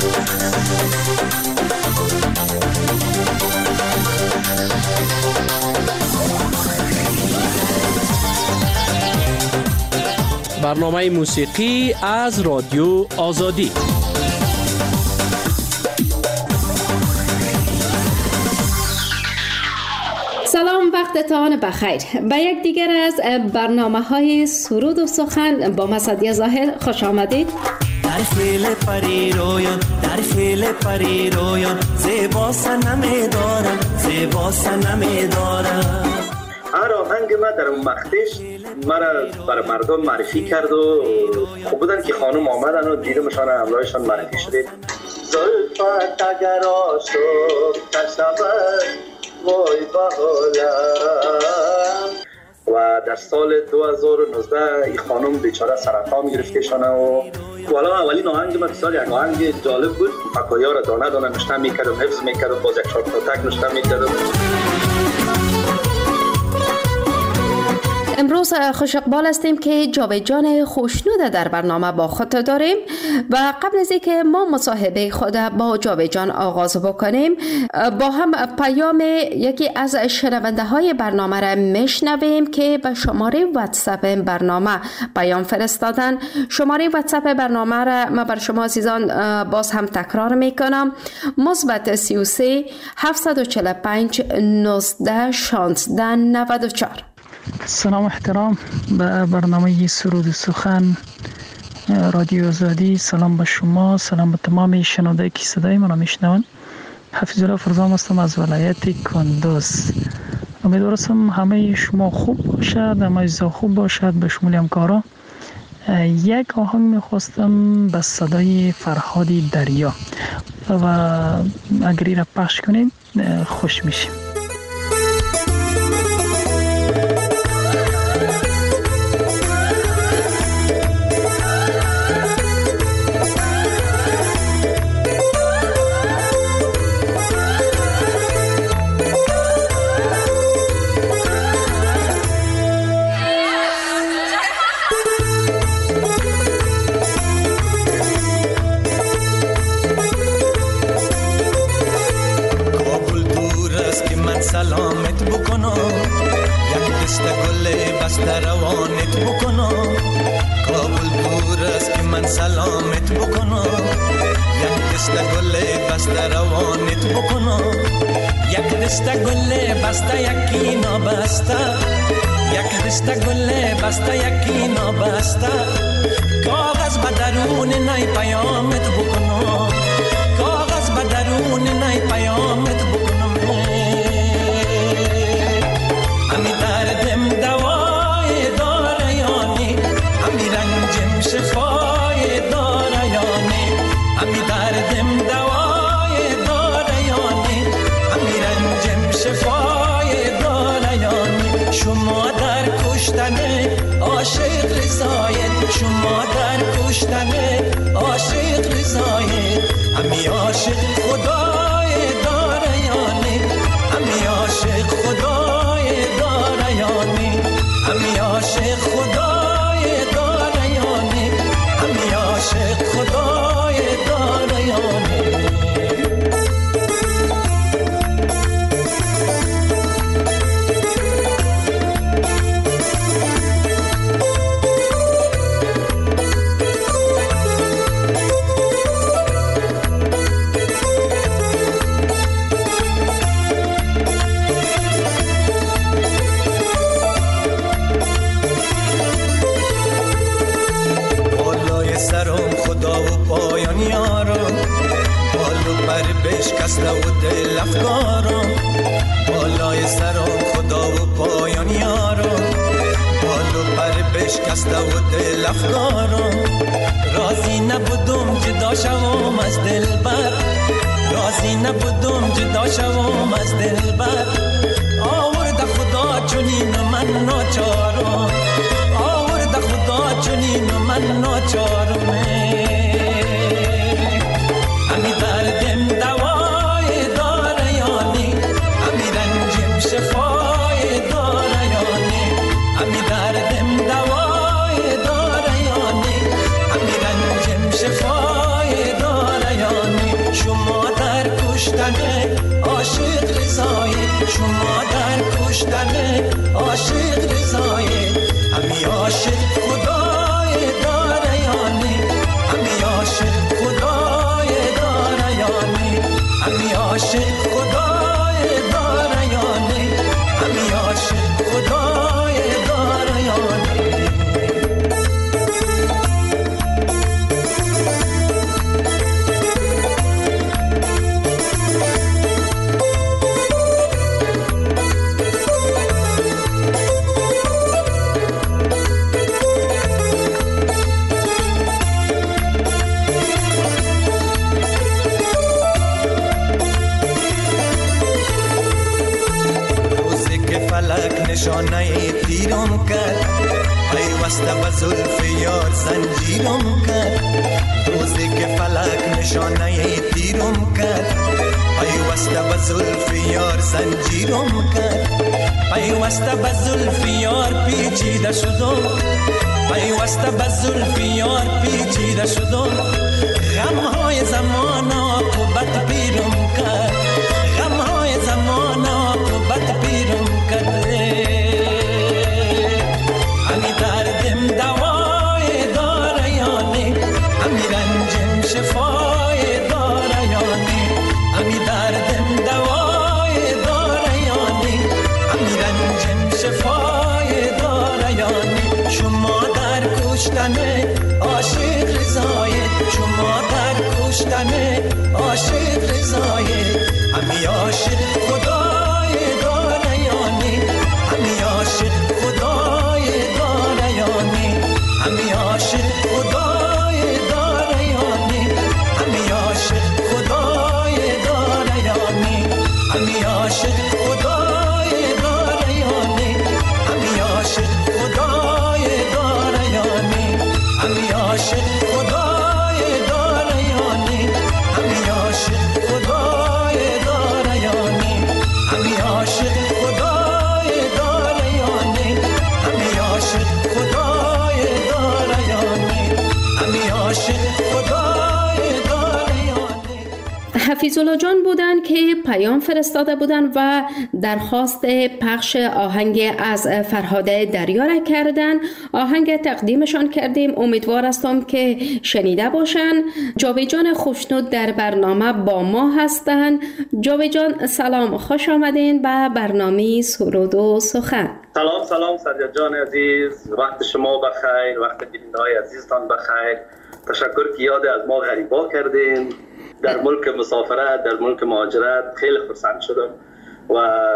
برنامه موسیقی از رادیو آزادی. سلام، وقتتان بخیر. به یک دیگر از برنامه‌های سرود و سخن با مسعدی ظاهر خوش آمدید. در فیل پری رویان، در فیل پری رویان، زیبا سنمی دارم، زیبا سنمی دارم. هر آهنگ ما در اون مختش مرا برای مردم معرفی کرد و خوب بودن که خانم آمدن و دیدمشان همراهشان معرفی شدید. زلفت اگر آشوب تشبه وای بحالم. و در سال 2019 این خانم بیچاره سرطان گرفتشانه و والا اولین آهنگ ما بسیار یک آهنگ جالب بود. فکایا را دانه دانه نشته میکردم، حفظ میکردم، باز یک شارت تک نشته میکردم. امروز خوش اقبال هستیم که جاویدجان خوشنود در برنامه با خود داریم و قبل از اینکه ما مصاحبه خود با جاویدجان آغاز بکنیم با هم پیام یکی از شنونده های برنامه را میشنویم که به شماره واتساپ برنامه پیام فرستادن. شماره واتساپ برنامه را من بر شما عزیزان باز هم تکرار میکنم: +33 745 19 16 94. سلام احترام به برنامه سرود و سخن رادیو آزادی. سلام به شما، سلام به تمام شنونده که صدای من را میشنوند. حفیظ الله فرزام هستم از ولایت کندوز. امیدوارم همه شما خوب باشد، همه چیزا خوب باشد به شمول همکارا. یک آهنگ میخواستم به صدای فرهادی دریا و اگر این را پخش کنید خوش میشیم. سلامت بکنم، یک دست گل بسته روانت بکنم. کابل دور است که من سلامت بکنم، یک دست گل بسته روانت بکنم. یک دست گل بسته یکی نابسته، یک دست گل بسته یکی نابسته. کاغذ به درون نای پیامت بکنم، کاغذ به درون نای پیامت بکنم. همی دردم دوای داره یانی، همی رنجم شفای داره یانی. همی دردم دوای داره یانی، همی رنجم شفای داره یانی. شما در کشتن عاشق رضایت، شما در کشتن عاشق رضایت. همی عاشق خدای داره یانی، همی عاشق خدای داره یانی. همی عاشق خدای داره یانی، همی عاشق خدای داره یانی. بشکسته و دل افکارم، بالای سرم خدا و پایان یارم. بالو پر بشکسته و دل افکارم. راضی نبودم جدا شوم از دلبر، راضی نبودم جدا شوم از دلبر. آورده خدا چنین و من ناچارم، آورده خدا چنین و من ناچارم. همی دردم دوای داره یانی، همی رنجم شفای داره یانی. همی دردم دوای داره یانی، همی رنجم شفای داره یانی. کشتن عاشق رضای شما در کشتن عاشق رضای همی عاشق خدای داریانی همی عاشق خدای داریانی همی عاشق خدای داریانی همی عاشق خدای داریانی نشانه تیرم کرد پیوسته به زلف یار زنجیرم کرد روزی که فلک نشانه تیرم کرد پیوسته به زلف یار زنجیرم کرد پیوسته به زلف یار پیچیده شدم پیوسته به زلف یار پیچیده شدم غمهای زمان عاقبت پیرم کرد غمهای زمان عاقبت پیرم کرد همی دردم دوای داریانی همی رنجم شفای داریانی همی دردم دوای داریانی همی رنجم شفای داریانی شما در کشتن عاشق رضای شما در کشتن عاشق رضای همی عاشق خدای داریانی همی عاشق خدای داریانی همی عاشق خدای داریانی همی عاشق خدای داریانی همی عاشق خدای داریانی همی عاشق خدای داریانی همی عاشق خدای داریانی همی عاشق خدای داریانی همی عاشق خدای داریانی همی عاشق خدای داریانی همی عاشق خدای داریانی. حفیظ الله جان بودن که پیام فرستاده بودن و درخواست پخش آهنگ از فرهاد دریا را کردن. آهنگ تقدیمشان کردیم، امیدوار هستم که شنیده باشن. جاوید جان خوشنود در برنامه با ما هستند. جاوید جان سلام، خوش آمدین به برنامه سرود و سخن. سلام سرجان جان عزیز، وقت شما بخیر، وقت بیننده‌های عزیزتان بخیر. تشکر که یاد از ما غریبا کردین. در ملک مسافرت، در ملک مهاجرت خیلی خرسند شدم و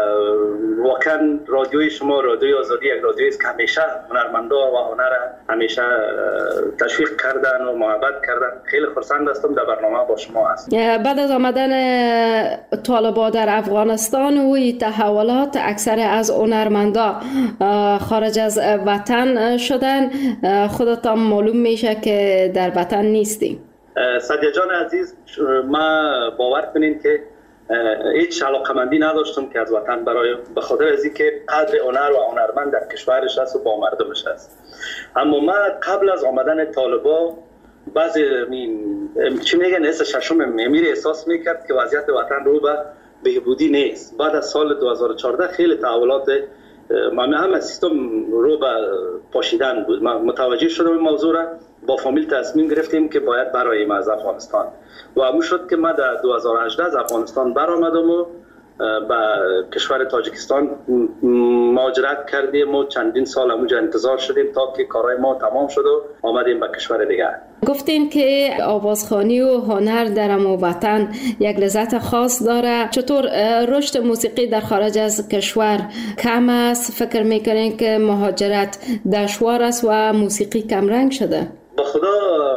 واقعا رادیوی شما، رادیوی آزادی، یک رادیویی است که همیشه هنرمندا و هنر همیشه تشویق کردن و محبت کردن. خیلی خرسند هستم در برنامه با شما هست. بعد از آمدن طالبان در افغانستان و تحولات، اکثر از هنرمندا خارج از وطن شدن. خودتان معلوم میشه که در وطن نیستیم. سادیا جان عزیز، ما باور کنین که هیچ علاقمندی نداشتم که از وطن به خاطر از اینکه قدر هنر و هنرمند در کشورش است و با مردمش است. اما ما قبل از آمدن طالبا بعضی چی میگن حس ششم امیر احساس میکرد که وضعیت وطن رو به بهبودی نیست. بعد از سال 2014 خیلی تحولات همه سیستم رو به پاشیدن بود. ما متوجه شدم این موضوع را، با فامیل تصمیم گرفتیم که باید براییم از افغانستان و همون شد که ما در 2018 از افغانستان برآمدم و به کشور تاجیکستان مهاجرت کردیم و چندین سال همونجا انتظار شدیم تا که کارهای ما تمام شد و آمدیم به کشور دیگر. گفتین که آوازخوانی و هنر در همون وطن یک لذت خاص داره. چطور رشد موسیقی در خارج از کشور کم است؟ فکر میکنین که مهاجرت دشوار است و موسیقی کم رنگ شده؟ به خدا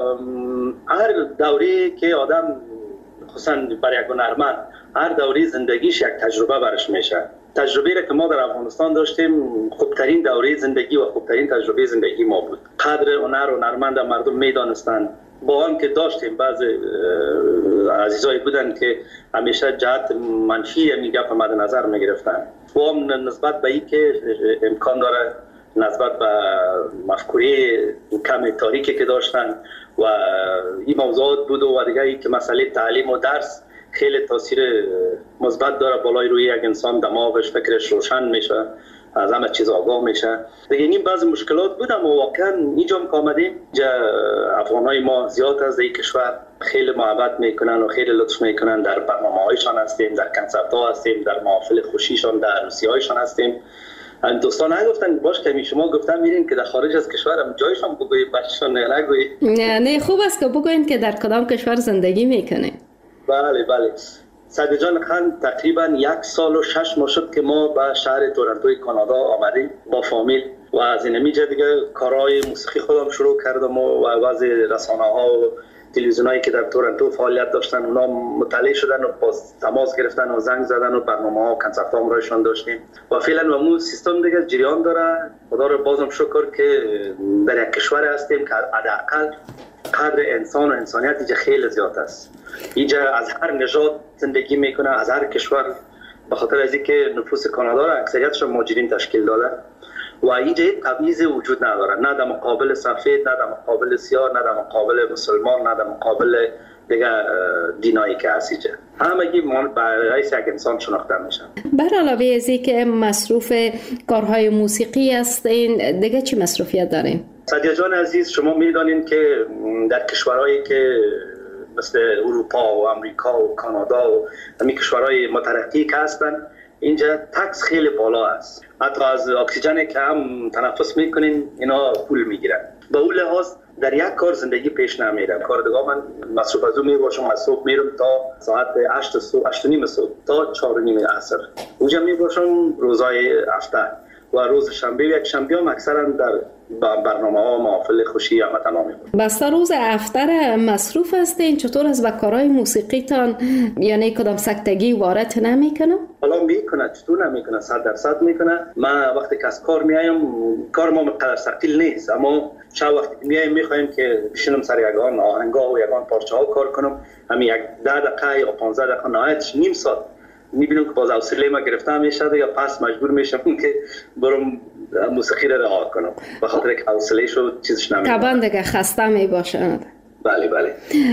هر دوری که آدم، خصوصا برای یک هنرمند، هر دوری زندگیش یک تجربه برش میشه. تجربه را که ما در افغانستان داشتیم خوبترین دوره زندگی و خوبترین تجربه زندگی ما بود. قدر هنر و هنرمند مردم میدانستند. با آن که داشتیم بعضی عزیزایی بودن که همیشه جهت منفی میگه مد نظر میگرفتن و هم نسبت به این که امکان داره نسبت به مفکوره کم تاریکی که داشتن و این موضوعات بود و دیگه ای که مسئله تعلیم و درس خیلی تاثیر مثبت داره بالای روی یک انسان، دماغش فکرش روشن میشه، از همه چیز آگاه میشه دیگه. این بعضی مشکلات بود اما واقعا اینجا که آمدیم افغانای ما زیاد از این کشور خیلی محبت میکنن و خیلی لطف میکنن. در برنامه‌هایشان هستیم، در کنسرت‌ها هستیم، در محافل خوشیشان، در عروسی‌هایشان هستیم. دوستان نگفتن باش که شما گفتن میرین که در خارج از کشورم جایشان بگویید، بچه‌شان نگویید. نه خوب است که بگوین که در کدام کشور زندگی میکنه. بله سعید جان خان تقریبا 1 سال و 6 ماه شد که ما به شهر تورنتوی کانادا آمدیم با فامیل و از اینجا دیگه کارهای موسیقی خودم شروع کردم و بعضی رسانه‌ها و تلویزیونایی که در تورنتو فعالیت داشتن اونا مطلع شدن و باز تماس گرفتن و زنگ زدن و برنامه‌ها و کنسرت‌ها امرایشان داشتیم و فعلا و مو سیستم دیگه جریان داره. خدا رو بازم شکر که در یک کشور هستیم که حداقل قدر انسان و انسانیت اینجا خیلی زیاد است. اینجا از هر نژاد زندگی میکنه، از هر کشور، به خاطر از اینکه نفوس کانادا را اکثریتش مهاجرین تشکیل داده و اینجا تبعیض وجود نداره، نه در مقابل سفید، نه در مقابل سیاه، نه در مقابل مسلمان، نه در مقابل دیگه دینایی که هست اینجا. همگی برای یک انسان شناخته میشن. بر علاوه از اینکه مصروف کارهای موسیقی هستین دیگه چی مصروفیت دارین؟ سعدیه جان عزیز، شما میدانین که در کشورهایی که مثل اروپا و امریکا و کانادا و همین کشورهای مترقی که هستن اینجا تکس خیلی بالا است. حتی از اکسیژنی که هم تنفس میکنین اینا پول میگیرن. به اون لحاظ در یک کار زندگی پیش نمیره. کاردگاه من مصروف از اون میباشم، از صبح میرم تا ساعت 8 صبح، 8:30 صبح تا 4:30 عصر اونجا میباشم روزای هفته و روز شنبه و یک شنبه هم اکثرا در برنامه‌ها محافل خوشی هم تمام می‌کنم. بسته روز افتر مصروف هستین، چطور از کارهای موسیقیتان یعنی کدام سکتگی وارد نمیکنه؟ حالا میکنه، چطور نمیکنه، 100% میکنه. من وقتی که از کار میایم، کار ما مقدار ثقیل نیست اما شب وقتی میایم میخوایم که بشینم سر یگان آهنگا و یگان پارچه‌ها کار کنم. همین یک 10 دقیقه یا 15 دقیقه نهایتش نیم ساعت میبینم که باز حوصله ما گرفته میشه یا پس مجبور میشم که برم موسیقی را رها کنم به خاطر که حوصله شو چیزش نمیشه. طبعا دیگه خسته میباشند. بله.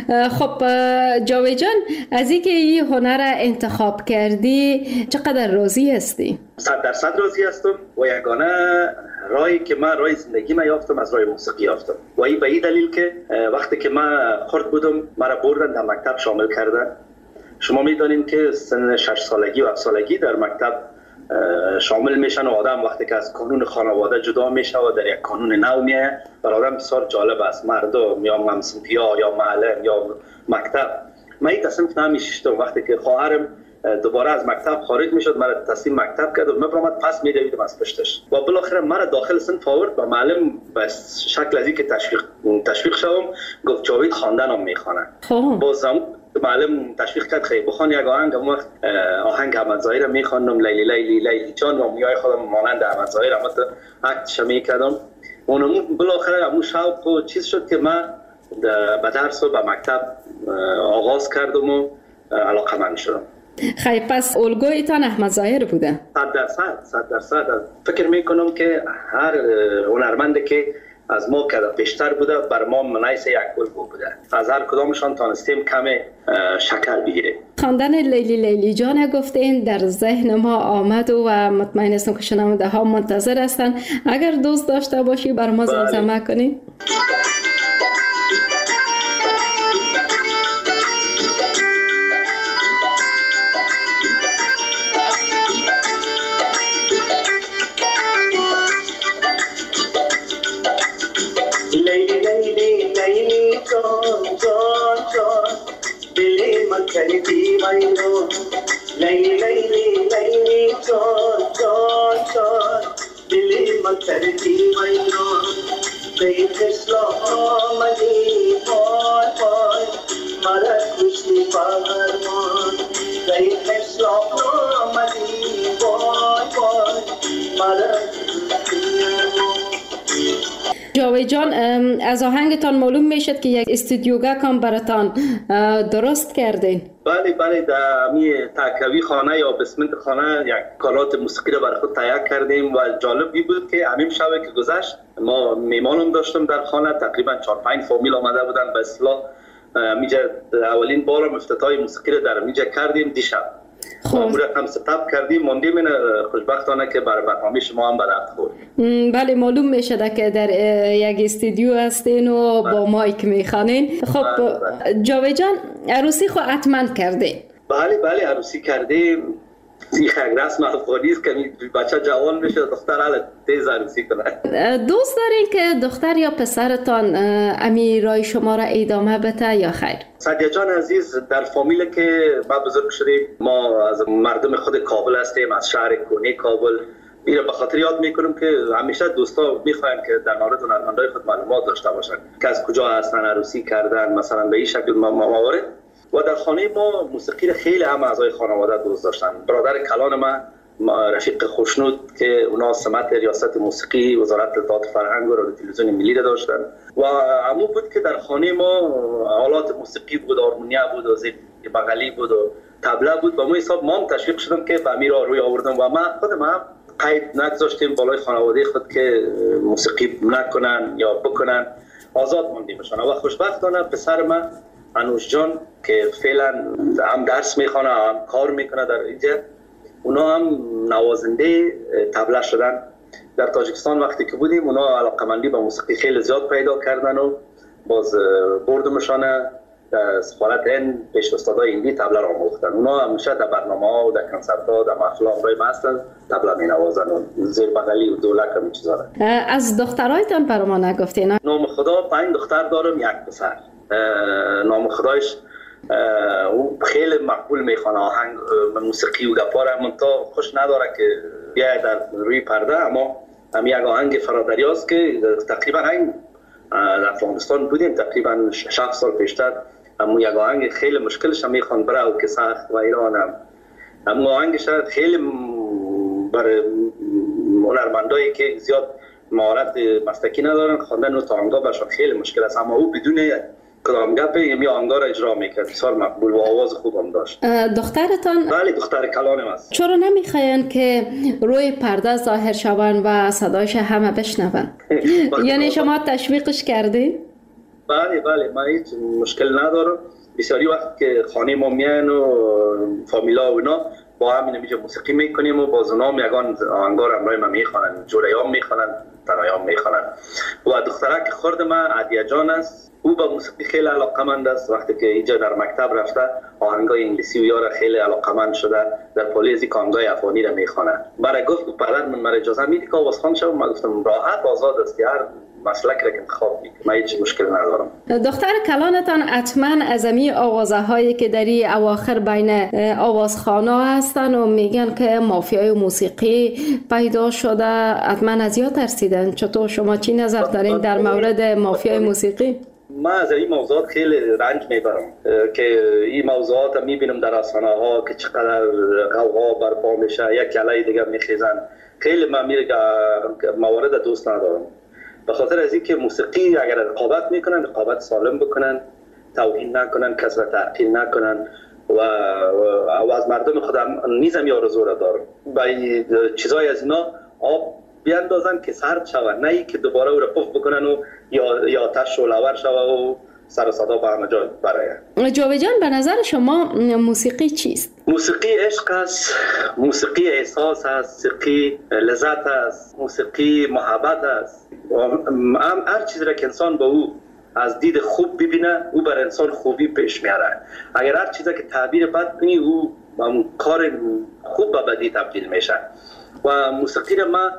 خب جاوید جان، از اینکه این هنر را انتخاب کردی چقدر راضی هستی؟ 100% راضی هستم و یگانه راهی که من راه زندگی ما یافتم از راه موسیقی یافتم و این به این دلیل که وقتی که من خرد بودم مرا بردن در مکتب شامل کردن. شما میدانید که سن 6 سالگی و 7 سالگی در مکتب شامل میشن و آدم وقتی که از قانون خانواده جدا میشه و در یک قانون نو میه برای آدم بسیار جالب است. مردم یا همسنفیا یا معلم یا مکتب. من این تصمیم نمیشتم وقتی که خواهرم دوباره از مکتب خارج میشد مرا تصمیم مکتب کرد و من برام پس میدویدم از پشتش و بالاخره مرا داخل صنف آورد و معلم به شکل از اینکه تشویق شوم گفت جاوید خواندنم میخوانه. بازم معلم تشویق کرد خیلی بخوان یک آهنگ. اما آهنگ احمد ظاهر رو میخواندم، لیلی لیلی لیلی جان و میای خودم مانند احمد ظاهر اما اکتش میکردم. اونم بالاخره همون شوق و چیز شد که من به درس و به مکتب آغاز کردم و علاقه‌مند شدم. خیلی پس الگویتان احمد ظاهر بوده؟ 100%. فکر میکنم که هر هنرمنده که از ما که بیشتر بوده بر ما منایس یک الگو بوده. از هر کدامشان تانستیم کم شکل بگیره. خواندن لیلی لیلی جان گفتین در ذهن ما آمد و مطمئن هستم که شنونده ها منتظر هستن. اگر دوست داشته باشی بر ما زمزمه کنی. करती वैलो लई लई लई चोर चोर चोर दिली मकरती वैलो कई फैसलो मनी पॉय पॉय मरा खुशी पावर मोर कई फैसलो मनी पॉय पॉय मरा جاوید جان، از آهنگتان معلوم میشد که یک استودیوگاه کام براتان درست کردین. بله در می تاکوی خانه یا بسمنت خانه یک کالات موسیقی رو برای خود تهیه کردیم و جالبی بود که همین شبه که گذشت ما میمانم داشتم در خانه. تقریبا 4-5 فامیل آمده بودن به اصطلاح میجا اولین بارم افتتاحی موسیقی رو در میجا کردیم دیشب. خب رقم ستاب کردیم ماندیم. خوشبختانه که برنامه شما هم برات خورد. بله معلوم میشه که در یک استودیو هستین و با مایک میخوانین. خب جاوید جان عروسی خو حتما کردین؟ بله عروسی کردیم. این خیلی رسم افغانی است که بچه جوان بشه دختر حالا تیز عروسی کنه. دوست دارین که دختر یا پسرتان امیرای شما را ادامه بده یا خیر؟ سعدیه جان عزیز در فامیل که ما بزرگ شدیم، ما از مردم خود کابل هستیم، از شهر کونه کابل. میره به خاطر یاد میکنم که همیشه دوستا میخواین که در مورد هنرمندای خود معلومات داشته باشن که از کجا هستن، عروسی کردن مثلا به این شکل موارد. و در خانه ما موسیقی خیلی هم اعضای خانواده دوست داشتن. برادر کلان ما رفیق خوشنود که اونا سمت ریاست موسیقی وزارت اطلاعات فرهنگ و تلویزیون ملی داشتن و عمو بود که در خانه ما آلات موسیقی بود، هارمونیا بود و زیب بغلی بود و طبله بود. با ما حساب ما هم تشویق شدم که به امیر روی آوردم و ما خودم هم قید نگذاشتیم بالای خانواده خود که موسیقی نکنن یا بکنن، آزاد موندیمشان. و خوشبختانه پسر من انوش جان که فعلا هم درس میخونه هم کار میکنه در اینجا، اونا هم نوازنده طبله شدن. در تاجیکستان وقتی که بودیم اونا علاقمندی به موسیقی خیلی زیاد پیدا کردن و باز بردمشان در سفارت هند پیش استادای هندی طبله را آموختن. اونا همیشه در برنامه‌ها و در کنسرت‌ها در محفل‌های هستن طبله می‌نوازن و زیر بغلی و دولک و چیزا. از دخترایتان برای ما نگفتین؟ نام خدا 5 دختر دارم، 1 پسر. نام خدایش او خیلی مقبول میخوانه آهنگ موسیقی و گپاره، منتها خوش نداره که بیاید در روی پرده. اما هم یک آهنگ فرادریاست که تقریبا این در افغانستان بودیم تقریبا 6 سال پیشتر، اما یک آهنگ خیلی مشکلش هم میخوان برای که سخت و ایرانم. اما آهنگش خیلی برای هنرمندایی که زیاد مهارت مسلکی ندارن خواندن و تانگا برشان خیلی مشکل است، اما او بدون کدام گپ یمی آهنگا را اجرا میکرد، بسیار مقبول و آواز خوب هم داشت. دخترتان؟ بله دختر کلانم است. چرا نمیخواین که روی پرده ظاهر شون و صدایش همه بشنون؟ یعنی شما تشویقش کردین؟ بله من هیچ مشکل ندارم. بسیاری وقت که خانه ما میان و فامیلا و اینا با هم اینجا موسیقی میکنیم و باز اونا هم یگان آهنگا را امرای ما میخوانن، جوریام میخوانن، تنایام میخوانن. و دخترک خرد ما عدیه جان است، او به موسیقی خیلی علاقمند است. وقتی که اینجا در مکتب رفته آهنگای انگلیسی و یارا خیلی علاقمند شده، در پلیس کانگای افغانی را میخوانه. برای گفت پدر من اجازه میدی که آواز خوان شوم؟ من گفتم راحت آزاد است، هر مسلک را که انتخاب میکنه، من هیچ مشکل ندارم. دختر کلانتان حتما از امی آوازه هایی که در این اواخر بین آوازخوانا هستن و میگن که مافیای موسیقی پیدا شده، حتما از یا ترسیدن. چطور شما چی نظر دارین در مورد مافیای موسیقی؟ من از این موضوعات خیلی رنج میبرم که این موضوعات میبینم در رسانه ها که چقدر غوغا برپا میشه، یک علی دیگه میخیزن. خیلی من موارد دوست ندارم، به خاطر از اینکه موسیقی اگر رقابت میکنن رقابت سالم بکنن، توهین نکنن، کسب تحقیر نکنن و از مردم خودم نیزم آرزو را دارم به چیزای از اینا آب بیاندازن که سرد شود، نه ای که دوباره او را پف بکنن و یا آتش شعله‌ور شود و سر و صدا به همه جا برآید. جاوید جان به نظر شما موسیقی چیست؟ موسیقی عشق است، موسیقی احساس است، موسیقی لذت است، موسیقی محبت است. هر چیزی را که انسان به او از دید خوب ببینه او بر انسان خوبی پیش میاره. اگر هر چیزی که تعبیر بد کنی او کار خوب به بدی تبدیل میشه. و موسیقی را من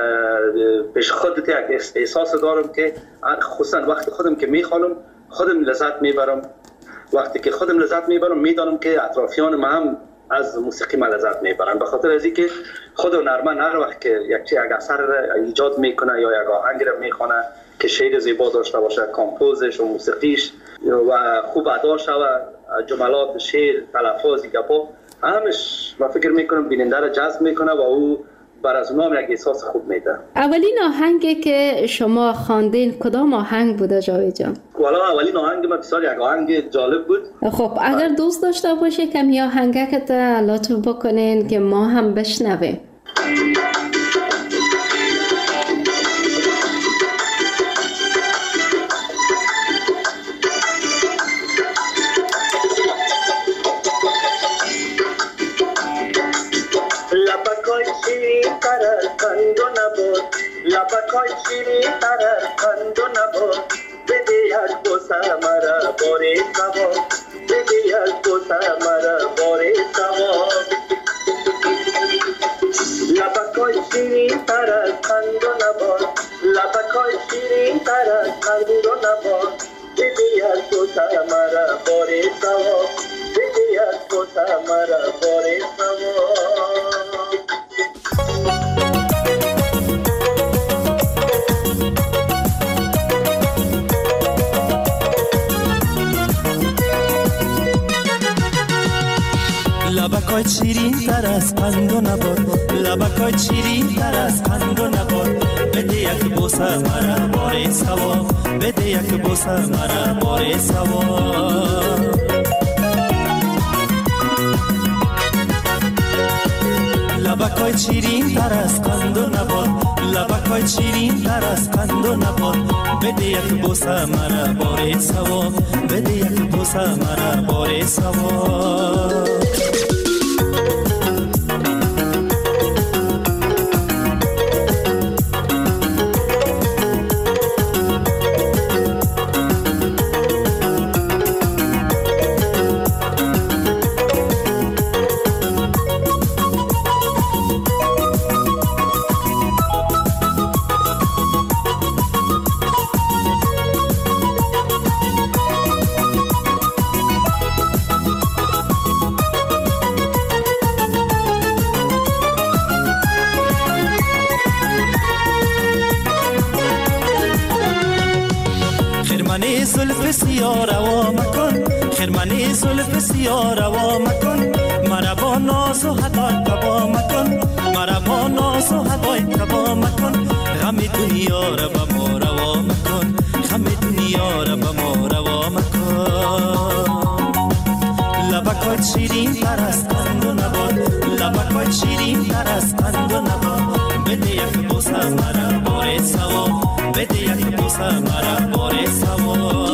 پیش خودت یک احساس دارم که خصوصا وقتی خودم که میخوانم خودم لذت میبرم. وقتی که خودم لذت میبرم میدانم که اطرافیان ما هم از موسیقی ما لذت میبرن، به خاطر از اینکه خود هنرمند هر وقت که یک اثر ایجاد میکنه یا یک آهنگ را میخونه که شعر زیبا داشته باشه، کامپوزش و موسیقیش و خوب ادا شود، جملات شعر، تلفظ، گپا، همش من فکر میکنم بیننده را جذب میکنه و او بر از اونام یک احساس خوب میده. اولین آهنگی که شما خواندین کدام آهنگ بوده جاوید جان؟ والا اولین آهنگ من بسیار یک آهنگ جالب بود. خب اگر دوست داشته باشه کمی آهنگک لطف بکنین که ما هم بشنویم. خند و نبود لبکای شیرین تر از خند و نبود بده یک بوسه مرا باری ثواب بده یک بوسه مرا باری ثواب لبکای شیرین تر از خند و نبود لبکای شیرین تر از خند و نبود بده یک بوسه مرا باری ثواب بده یک بوسه مرا باری ثواب لبکای شیرین تر از قند و نبات لبکای شیرین تر از قند و نبات بده یک بوسه مرا بار ثواب بده یک بوسه مرا بار ثواب لبکای شیرین تر از قند و نبات لبکای شیرین تر از قند و نبات بده یک بوسه مرا بار ثواب بده یک بوسه مرا بار ثواب خرمنی زلف سیاه روا مکن خرمنی زلف سیاه روا مکن مرا با ناز و هدای تبا مکن مرا با ناز و هدای تبا مکن غم دنیا را به ما روا مکن غم دنیا را به ما روا مکن لبکات شیرین تر از قند و نبات لبکات شیرین تر از قند و نبات بده یک بوسه مرا بار ثواب بده یک بوسه مرا بار ثواب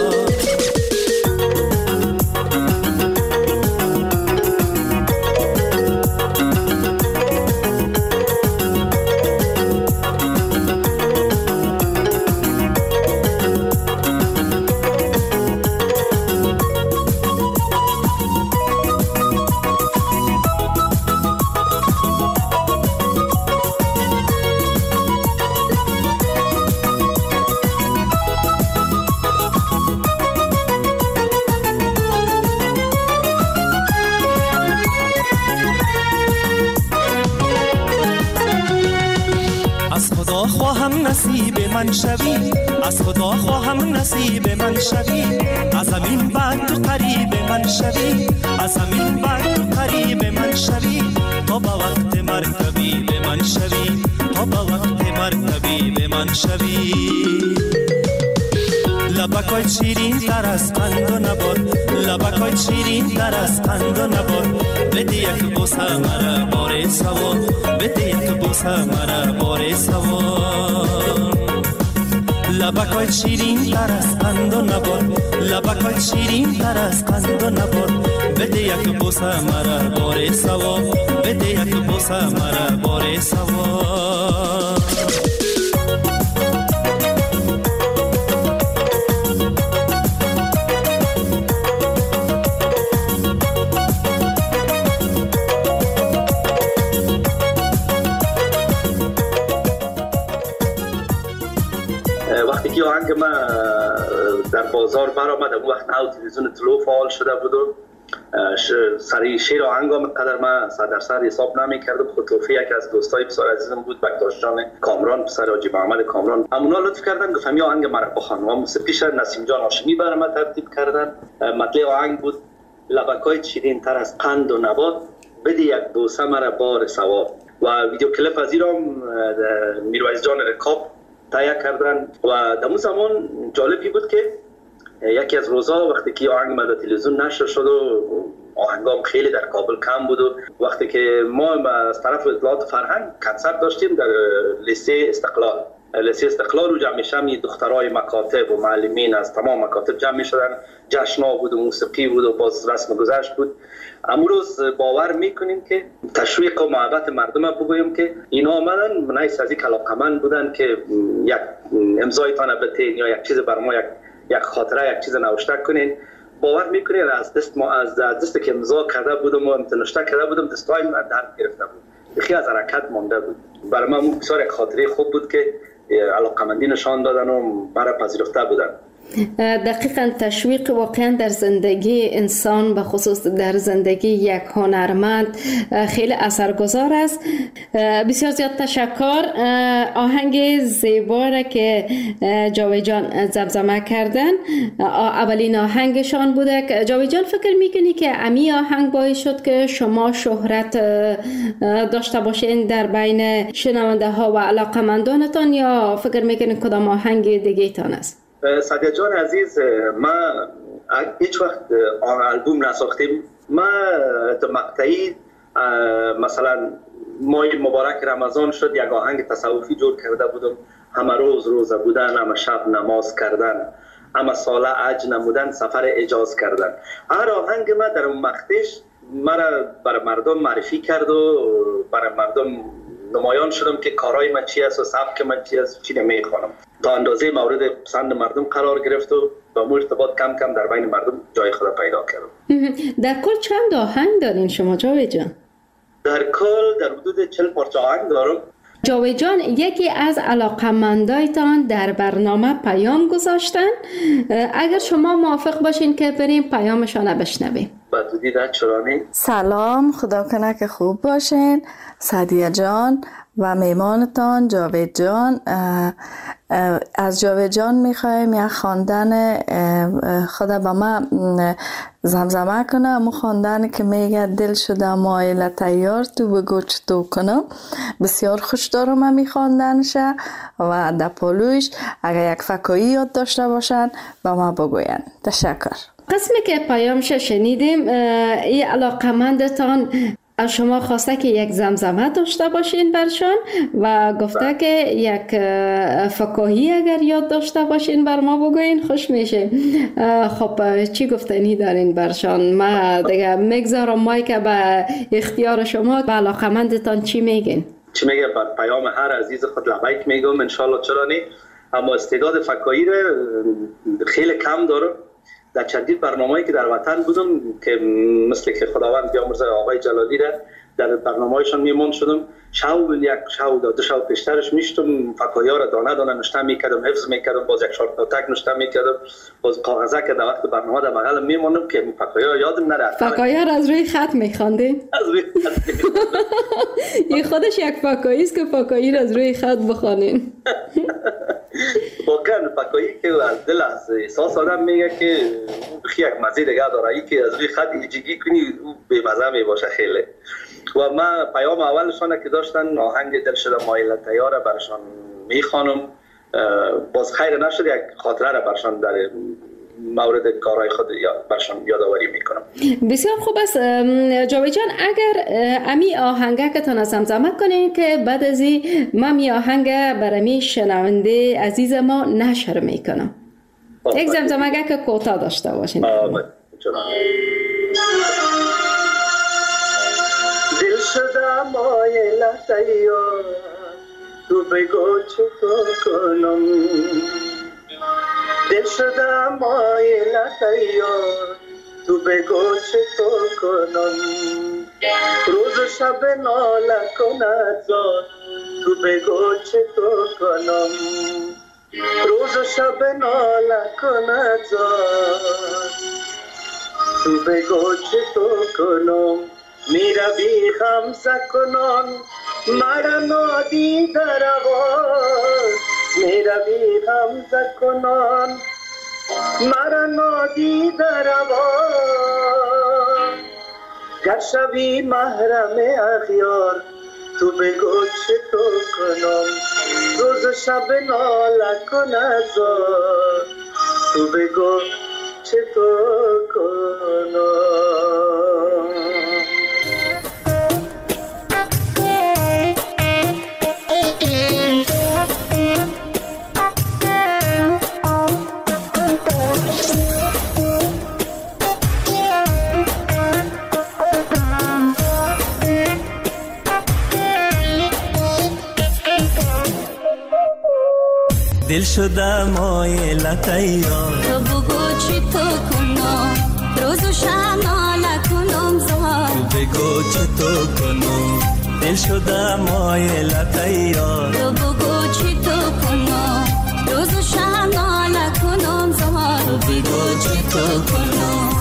خواهم نصیب من شوی از خدا خواهم نصیب من شوی از زمین بعد تو قریب من شوی از زمین بعد تو قریب من شوی تا با وقت مرکبی به من شوی تا با وقت مرکبی به من شوی لبکای شیرین تر از قند و نبات لبکای شیرین تر از قند و نبات بده یک بوسه مرا بار ثواب بده یک بوسه مرا بار ثواب لبکای شیرین تر از قند و نبات لبکای شیرین تر از قند و نبات بده یک بوسه مرا بار ثواب بده یک بوسه مرا بار ثواب وقتی که آهنگ من در بازار برآمد اون وقت نو تلویزیون طلو فعال شده بود و سری شیر آهنگ هم قدر من صد حساب نمی‌کردم. خود توفیق یکی از دوستای بسیار عزیزم بود بکتاش جان کامران پسر حاجی محمد کامران همونا لطف کردن گفتم یا آهنگ مرا بخوان و موسیقیش نسیم جان هاشمی برای من ترتیب کردن. مطلع آهنگ بود لبکای شیرین تر از قند و نبات بده یک بوسه مرا بار ثواب و ویدیو کلیپ از اینم میرویس جان رکاب تهیه کردن و در اون زمان جالبی بود که یکی از روزا وقتی که آهنگ من در تلویزیون نشر شد و آهنگام خیلی در کابل کم بود و وقتی که ما از طرف اطلاعات فرهنگ کنسرت داشتیم در لیسته استقلال لسی استقلال و جمع میشم، دخترای مکاتب و معلمین از تمام مکاتب جمع میشدن، جشن‌ها بود و موسیقی بود و باز رسم گذشت بود. امروز باور میکنیم که تشویق و محبت مردم بگویم که اینا آمدن منایس از یک علاقمند بودن که یک امضایتان بتین یا یک چیز بر ما یک خاطره، یک چیز نوشته کنین. باور میکنین از دست که امضا کرده بودم و نوشته کرده بودم دستای من درد گرفته بود، بخی از حرکت مانده بود. برای من بسیار یک خاطره خوب بود که علاقمندی نشان دادن و برای پذیرفته بودن. دقیقاً تشویق واقعا در زندگی انسان، به خصوص در زندگی یک هنرمند، خیلی اثرگذار است. بسیار زیاد تشکر. آهنگ زیبا را که جاوید جان زمزمه کردن اولین آهنگشان بوده. جاوید جان فکر میکنی که امی آهنگ باعث شد که شما شهرت داشته باشین در بین شنونده ها و علاقمندانتان، یا فکر میکنین کدام آهنگ دیگه تان است؟ سعدیه جان عزیز، ما هیچ وقت آلبوم نساختیم. ما مقطعی مثلا ماه مبارک رمضان شد، یک آهنگ تصوفی جور کرده بودم، همه روز روزه بودن، همه شب نماز کردن، همه ساله حج نمودن، سفر اجاز کردن. هر آهنگ ما در اون مقطعش مرا برای مردم معرفی کرد و برای مردم نمایان شدم که کارهای من چی است و سبک من چی است، چی نمیخوانم. تا اندازه مورد پسند مردم قرار گرفت و با مو ارتباط کم کم در بین مردم جای خود پیدا کردم. در کل چند آهنگ دارین شما جاوید جان؟ در کل در حدود 40 پارچه آهنگ دارم. جاوید جان، یکی از علاقمندایتان در برنامه پیام گذاشتن. اگر شما موافق باشین که بریم پیامشان بشنویم. سلام، خدا کنه که خوب باشین سعدیه جان و میمانتان جاوید جان. از جاوید جان میخوایم یک خواندن خدا با ما زمزمه کنه، امو خواندن که میگه دل شده مایل تیار تو بگو چطور کنم. بسیار خوش دارم همی خواندنشه و در پالویش اگر یک فکایی یاد داشته باشن با ما بگوین. تشکر. قسمی که پیامش شنیدیم، این علاقمندتان از شما خواسته که یک زمزمه داشته باشین برشان و گفته که یک فکاهی اگر یاد داشته باشین بر ما بگوین خوش میشه. خب چی گفتنی دارین برشان؟ ما دیگه میگذارم مایک به اختیار شما. به علاقمندتان چی میگین؟ چی میگه؟ بر پیام هر عزیز خود لبیک میگم انشالله. چرا نه؟ اما استعداد فکاهی رو خیلی کم دارم. در چندین برنامه‌ای که در وطن بودم که مثل که خداوند بیامرزه آقای جلالی را در برنامه‌هایشان میمون شدم، یک شو دو شو پیشترش میشتم فکاهی‌ها را دانه دانه نوشته میکردم، حفظ میکردم، باز یک شارت نوتک نوشته میکردم، باز کاغذه که در وقت برنامه در بغل میمونم که فکاهی‌ها یادم نره. فکاهی‌ها را از روی خط میخواندی؟ از روی خط. این خودش یک فکاهی است که فکاهی را از روی خط بخوانین. واقعا فکاهی که از دل از احساس آدم میگه که بخی یک مزه دیگه داره، ای که از روی خط ایجگی کنی به مزه میباشه خیلی. و من پیام اولشان که داشتن آهنگ دل شده مایل تیاره برشان میخوانم. باز خیر نشد یک خاطره را برشان در مورد کارهای خود برشان یادآوری میکنم. بسیار خوب است جاوید جان. اگر امی آهنگه که تان زمزمه کنین که بعد از این من می آهنگه برای شنونده عزیز ما نشر میکنم. یک زمزمه که کوتاه داشته باشین. دل شده مایل تیار تو بگو چطور کنم، دل شده مایل تیار تو بگو چطور کنم، روز شب ناله کند زار تو بگو چطور کنم، روز شب ناله کند زار تو بگو چطور کنم، میروی خمسه کنان مرا نادی در آواز، میروی خمسه کنان مرا نادی در آواز، گر شوی محرم اغیار تو بگو چطور کنم، روز شب ناله کند زار تو بگو چطور کنم. دل شده مایلت یار تو بگو چی تو کنم روز و شب ناله کنم زار تو بگو چی تو کنم دل شده مایلت یار تو بگو چی تو کنم روز و شب ناله کنم زار تو بگو چی تو کنم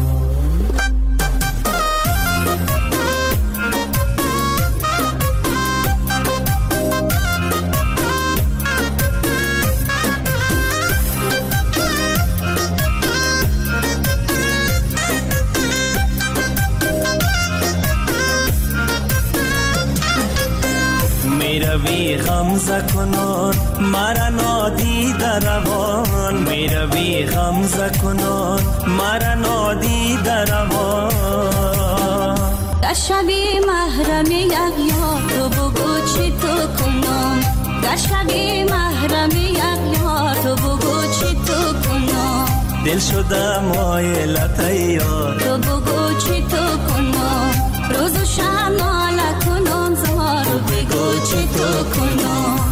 میروی غمزه کنان مرا نادیده روان میروی غمزه کنان مرا نادیده روان در شبی محرم یک یار تو بگو چی تو کنم در شبی محرم یک یار تو بگو چی تو کنم دل شده مایلت یار تو بگو چی تو کنم روز و شب ناله کنم زار تو بگو چی تو کنم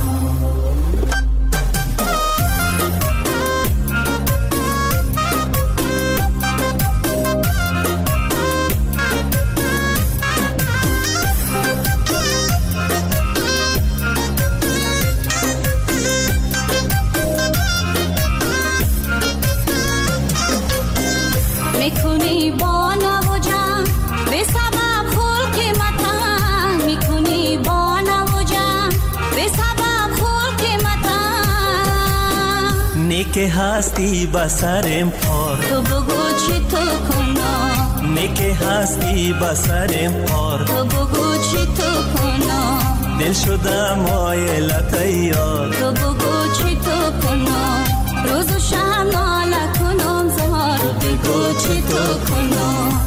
میکنی با نوجم به سبب خلق متن میکنی با نوجم به سبب خلق متن نیک هستی بسرم پار تو بگو چی تو کنم نیک هستی بسرم پار تو بگو چی تو کنم دل شده مایلت یار تو بگو چی تو کنم روز و شب ناله کنم زار تو بگو چی تو کنم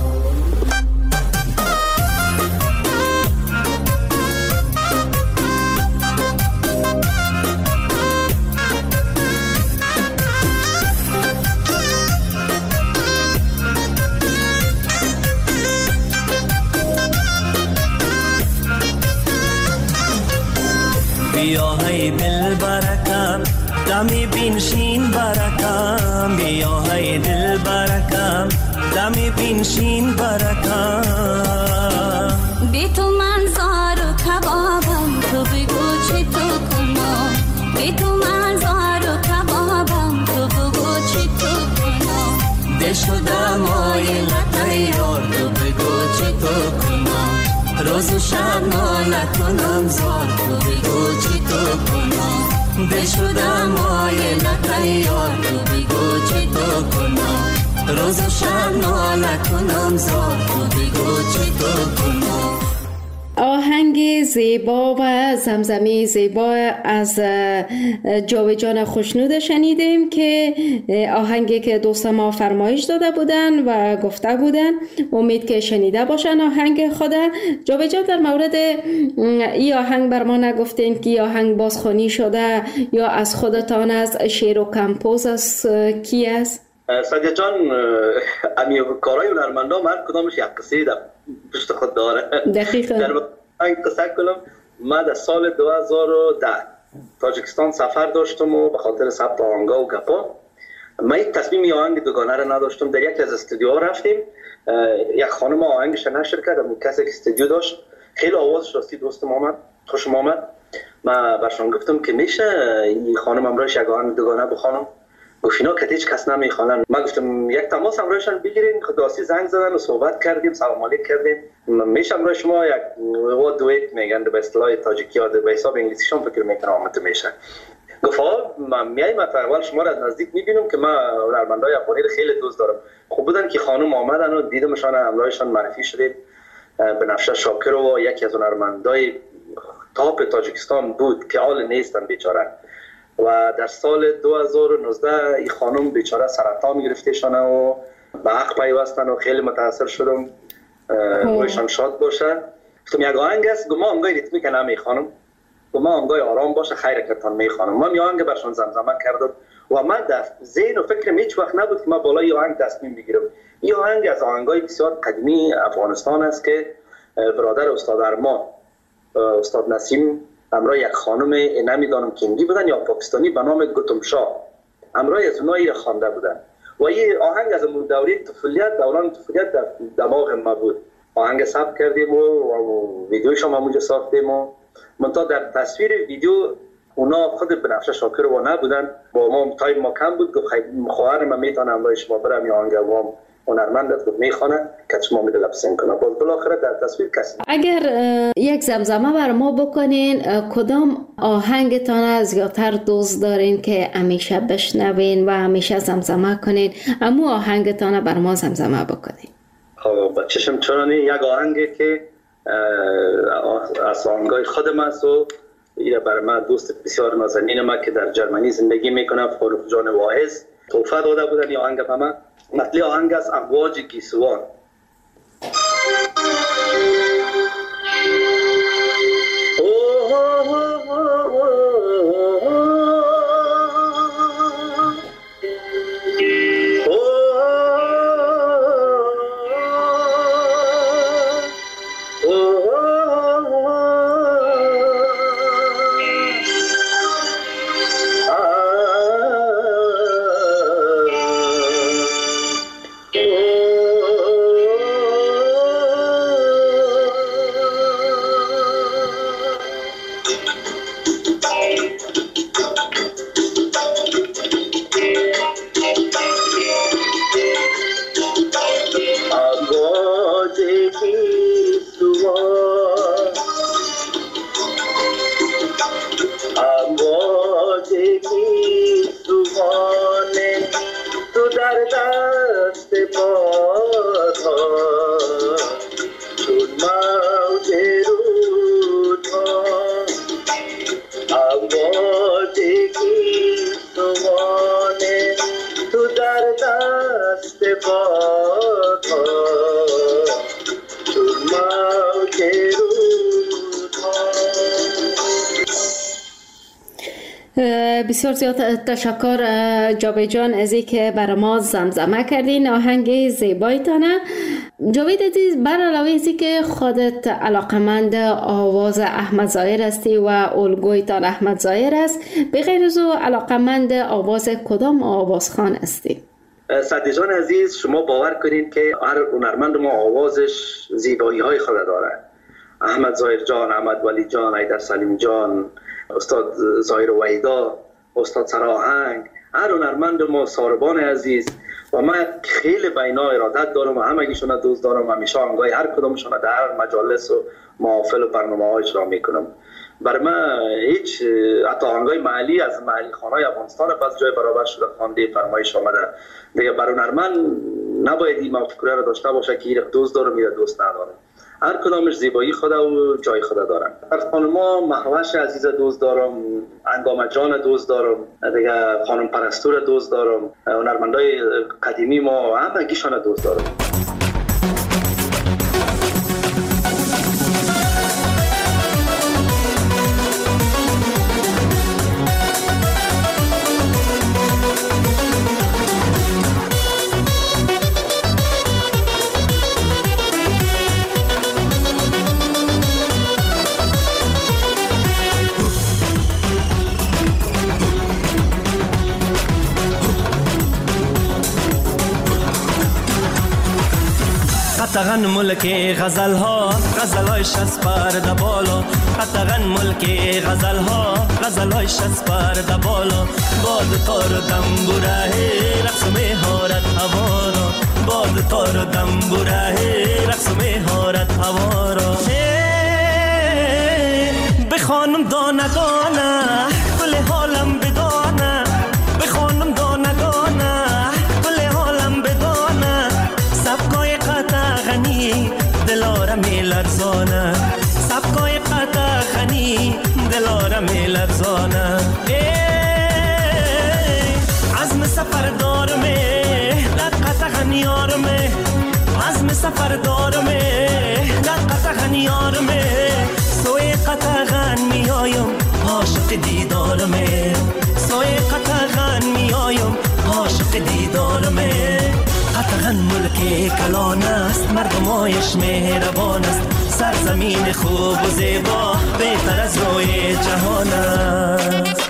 بیا های دل برکم دمی بینشین برکم بیا های دل برکم دمی بینشین برکم بی تو من زار و کبابم تو بگو چی تو کنم بی تو من زار و کبابم تو بگو چی تو کنم دل شده مایلت یار تو بگو چی تو کنم روز و شب ناله کنم زار تو بگو چی تو کنم دل شده مایلت یار تو بگو چی تو کنم روز و شب ناله کنم زار تو بگو چی تو کنم. آهنگ زیبا و زمزمه زیبا از جاویدجان خوشنود شنیدیم که آهنگی که دوست ما فرمایش داده بودن و گفته بودن، امید که شنیده باشن آهنگ خود. جاویدجان در مورد این آهنگ بر ما نگفتین که آهنگ بازخوانی شده یا از خودتان از شعر و کمپوز از کی است؟ سادیا جان، امی کارهای هنرمندا هر کدامش یک قصه در پشت خود داره. دقیقاً. در این قصه کنم، من در سال 2010 تاجیکستان سفر داشتم و به خاطر ثبت آهنگا و گپا من یک تصمیم آهنگ دوگانه را نداشتم. در یک از استودیوها رفتیم، یک خانم آهنگش نشر کرد، اون کسی که استودیو داشت خیلی آوازش راستی دوستم آمد، خوشم آمد. من برشان گفتم که میشه این خانم امروز یک آهنگ دوگانه بخوانم. گفت اینا که هیچ کس نمیخوانن. من گفتم یک تماس امروزشان بگیرین. خداسی زنگ زدن و صحبت کردیم، سلام علیک کردیم. میشه امروز شما یک دویت میگن به اصطلاح تاجیکی یا به حساب انگلیسیشون فکر میکنم آمده میشه. گفت من میایم، اول شما را از نزدیک میبینم که من هنرمندای افغانی خیلی دوست دارم. خوب بودن که خانم آمدن و دیدمشان، امروزشان معرفی شدیم. بنفشه شاکر و یکی از هنرمندای تاپ تاجیکستان بود که حال نیستن بیچاره. و در سال 2019 این خانم بیچاره سرطان گرفتهشانه و به حق پیوستن و خیلی متاثر شدم. رویشان شاد باشه. گفتم یک آهنگ است، گفتم آهنگای ریتمیک نمی خانم، گفتم آهنگای آرام باشه، خیر کتان می خانم. من آهنگ برشان زمزمه کردم و من در ذهن و فکرم هیچ وقت نبود که من بالای آهنگ تصمیم بگیرم. این آهنگ از آهنگای بسیار قدیمی افغانستان است که برادر استاد ارمان، استاد نسیم همراه یک خانم نمیدانم کیندی بودن یا پاکستانی به نام گوتم شاه، همراه از اونایی خوانده بودن و این آهنگ از دوره طفولیت، دوران طفولیت در دماغ ما بود. آهنگ ثبت کردیم و ویدیوش هم اونجا ساختیم و منتها در تصویر ویدیو اونا خود بنفشه شاکر و نبودن، با ما تایم ما کم بود. گفت خواهر من میتونه همراه شما برم یا آهنگ وام هنرمندت گفت میخونه که شما میده لبسین کنه. باز بالاخره در تصویر کسی. اگر یک زمزمه بر ما بکنین، کدام آهنگتان زیادتر دوست دارین که همیشه بشنوین و همیشه زمزمه کنین؟ امو آهنگتان بر ما زمزمه بکنین. با چشم چرانی یک آهنگی که از آهنگای خودم است و این برای من دوست بسیار نازنین ما که در جرمنی زندگی میکنه، فاروق جان واعظ توفه داده بودن این آهنگ به من. مثل آهنگ از امواج گیسوان. بسیار زیاد تشکر جاوید جان از اینکه برای ما زمزمه کردین آهنگ زیبایتانه. جاوید عزیز، بر علاوه از اینکه خودت علاقمند آواز احمد ظاهر هستی و الگویتان احمد ظاهر است، به غیر از او علاقمند آواز کدام آوازخوان هستی؟ سعدی جان عزیز، شما باور کنید که هر هنرمند ما آوازش زیبایی های خود داره. احمد ظاهر جان، احمد ولی جان، حیدر سلیم جان، استاد ظاهر وحیدا، استاد سراهنگ، هر هنرمند ما ساربان عزیز و من خیلی به اینا ارادت دارم و همگیشون دوست دارم. همیشه آهنگای هر کدومشون در هر مجالس و محافل و برنامه‌ها اجرا میکنم. برای من هیچ حتی آهنگای محلی از محلی خوانای افغانستان پس جای برابر شده خوانده فرمایش آمده. دیگه برای هنرمند نباید این مفکوره رو داشته باشه که این دوست دارم یا دوست ندارم. هر کدامش زیبایی خود و جای خود دارن. از خانم‌ها مهوش عزیز دوست دارم، انگام جان دوست دارم، دیگه خانم پرستور دوست دارم، هنرمندای قدیمی ما همگیشون دوست دارم. قطعاً ملک غزل ها غزلایش از پرده بالا، قطعاً ملک غزل ها غزلایش از پرده بالا. باد تار دنبوره رقص مهارت هوا را، باد تار دنبوره رقص مهارت هوا را. بخوانم دانه دانه کل حالم بدانه، بخوانم دانه دانه کل حالم بدانه. سبکای قطع غنی دلارم لرزانه، سبکای قطع غنی دلارم لرزانه. عزم سفر دارمه لقطع غنیارمه، عزم سفر دارمه لقطع غنیارمه. سوی قطع غن میایم عاشق دیدارمه، سوی قطع غن میایم عاشق دیدارمه. قطعاً ملک کلان است مردمایش مهربان است، سرزمین خوب و زیبا بهتر از روی جهان است.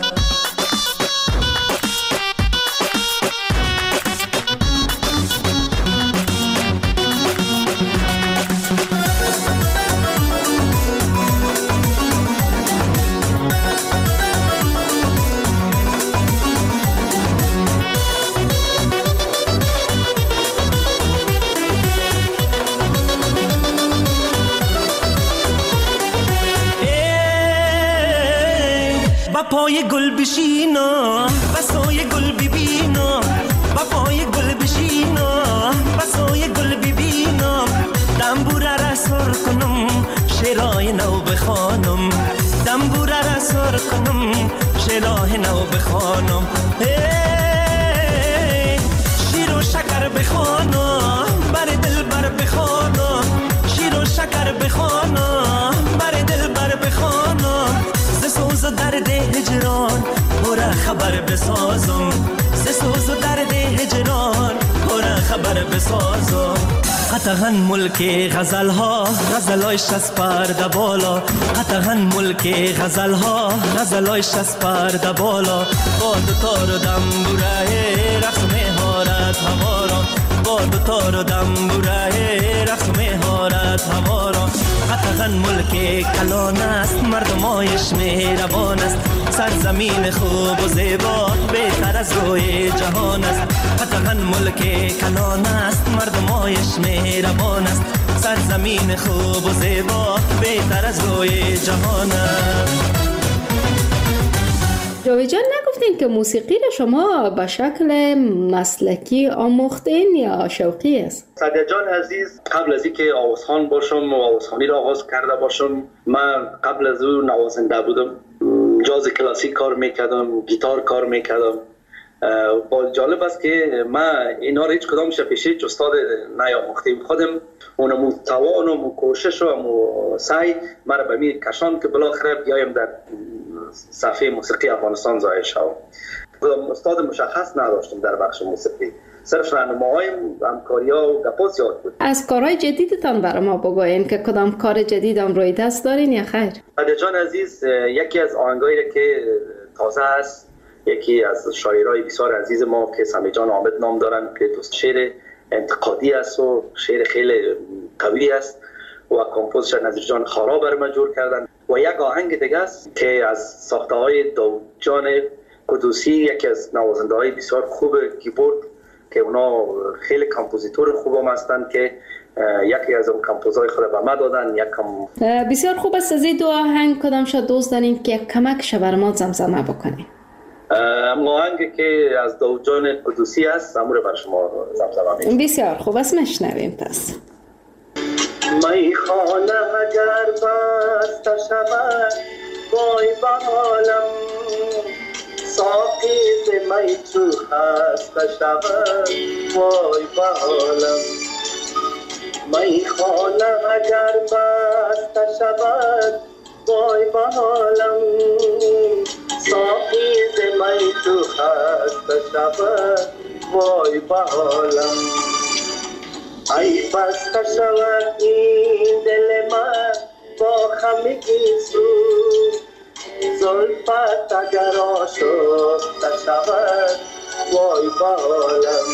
با پای گل بشینم بسای گل ببینم، با پای گل بشینم بسای گل ببینم، دنبوره را سر کنم شعرهای نو بخوانم، دنبوره را سر کنم شعرهای نو بخوانم، شیر و شکر بخوانم بر دل بر بخوانم، شیر و شکر بخوانم بر دل بر بخوانم، سوز و درد هجران پره خبر بسازم، سوز و درد هجران پره خبر بسازم. قطعاً ملک غزل ها غزلایش از پرده بالا، قطعاً ملک غزل ها غزلایش از پرده بالا، با دوتار و دنبوره رقص مهارت هوا را، با دوتار و دنبوره رقص مهارت هوا را، قطعاً ملک کلان است مردمایش مهربان است، سرزمین خوب و زیبا بهتر از روی جهان است، قطعاً ملک کلان است مردمایش مهربان است، سرزمین خوب و زیبا بهتر از روی جهان است. جاوید جان نگفتین که موسیقی را شما به شکل مسلکی آموختین یا شوقی است؟ سعدیه جان عزیز، قبل از اینکه آوازخوان باشم و آوازخوانی را آغاز کرده باشم، من قبل از او نوازنده بودم، جاز کلاسیک کار میکردم، گیتار کار میکردم. با جالب است که من اینا را هیچ کدامش پیش هیچ استاد نیاموختیم، خودم اونمو توان و کوشش و سعی مرا به می کشان که بالاخره بیایم در صفحه موسیقی افغانستان ظاهر شوم. استاد مشخص نداشتم در بخش موسیقی، صرف راهنمایی، همکاری‌ها و گپا زیاد بود. از کارهای جدیدتان برای ما بگوین که کدام کار جدید هم روی دست دارین یا خیر؟ سعدیه جان عزیز، یکی از آهنگایی که تازه است، یکی از شاعرای بسیار عزیز ما که سمی جان حامد نام دارن که دوست شعر انتقادی است و شعر خیلی قوی است و کمپوزیشن نظیر جان خارا بر ما جور کردن. و یک آهنگ دیگه است که از ساخته های داوود جان قدوسی، یکی از نوازنده های بسیار خوب کیبورد که اونا خیلی کمپوزیتور خوب هم هستن که یکی از اون کمپوزهای خود به ما دادن. بسیار خوب است. از این دو آهنگ کدام شد دوست دارین که کمک بر ما زمزمه بکنیم؟ آهنگی که از داوود جان قدوسی است امور بر شما زمزمه می‌کنم. بسیار خوب است، میشنویم پس. میخانه اگر بسته شود وای به حالم، ساقی ز می چو خسته شود وای به حالم، میخانه اگر بسته شود وای به حالم، ساقی ز می چو خسته شود وای به حالم، ای بسته شود این دل من با خمگی سوز، زلفت اگر آشفته شود وای به حالم،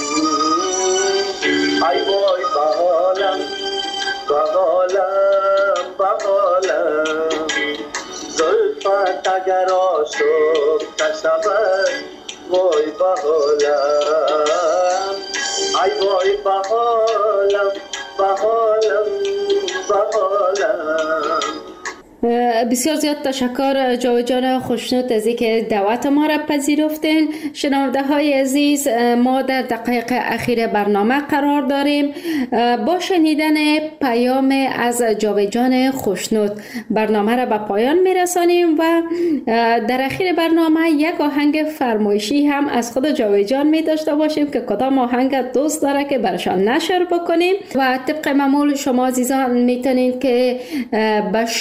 ای وای به حالم به حالم به حالم، زلفت اگر آشفته شود وای به حالم، ای وای به حالم به حالم به حالم. بسیار زیاد تشکر جاوید جان خوشنود از اینکه دعوت ما را پذیرفتین. شنونده های عزیز، ما در دقایق اخیر برنامه قرار داریم. با شنیدن پیام از جاوید جان خوشنود برنامه را به پایان میرسانیم و در اخیر برنامه یک آهنگ فرمایشی هم از خود جاوید جان می داشته باشیم که کدام آهنگ دوست داره که برشان نشر بکنیم و طبق معمول شما عزیزان میتونید که به شماره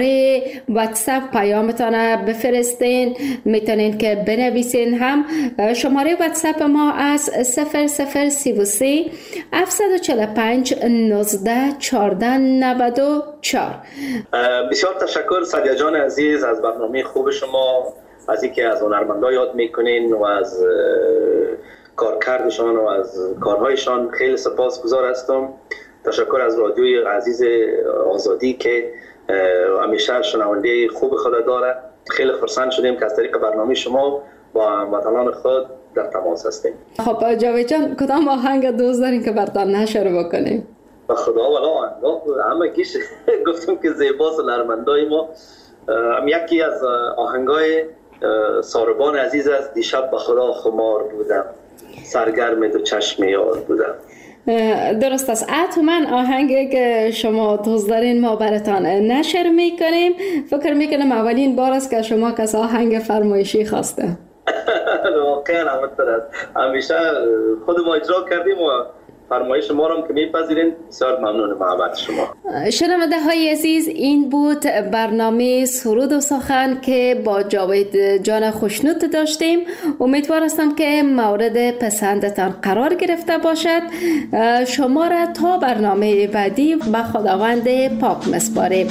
شماره واتساپ پیامتان بفرستین، میتونین که بنویسین هم. شماره واتساپ ما از 0033 745 19 14 94. بسیار تشکر سعدیه جان عزیز از برنامه خوب شما، از اینکه از هنرمندا یاد میکنین و از کارکردشان و از کارهایشان خیلی سپاسگزار هستم. تشکر از رادیوی عزیز آزادی که همیشه شنونده خوب خود داره. خیلی خرسند شدیم که از طریق برنامه شما با هموطنان خود در تماس هستیم. خب جاوید جان، کدام آهنگ دوست دارین که براتون نشر بکنیم؟ به خدا والا همه کیش گفتم که زیباست هنرمندای ما. یکی از آهنگای ساربان عزیز است. دیشب به خدا خمار بودم، سرگرم دو چشم یار بودم. درست است. حتما آهنگی که شما دوست دارین ما براتان نشر میکنیم. فکر میکنم اولین بار است که شما کس آهنگ فرمایشی خواسته. واقعا همینطور است. همیشه خود ما اجرا کردیم و فرمایش ما رو که میپذیرین. بسیار ممنون محبت شما. شنونده های عزیز، این بود برنامه سرود و سخن که با جاوید جان خوشنود داشتیم. امیدوار هستم که مورد پسندتان قرار گرفته باشد. شما را تا برنامه بعدی به خداوند پاک میسپاریم.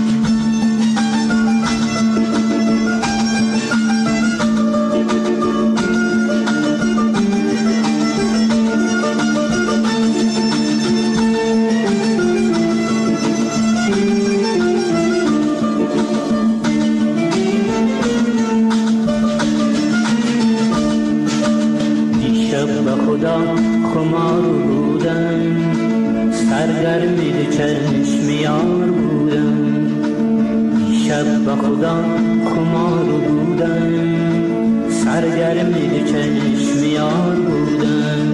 خمار بودم، سرگرمی دو چشم یار بودم. دیشب به خدا خمار بودم، سرگرمی دو چشم یار بودم.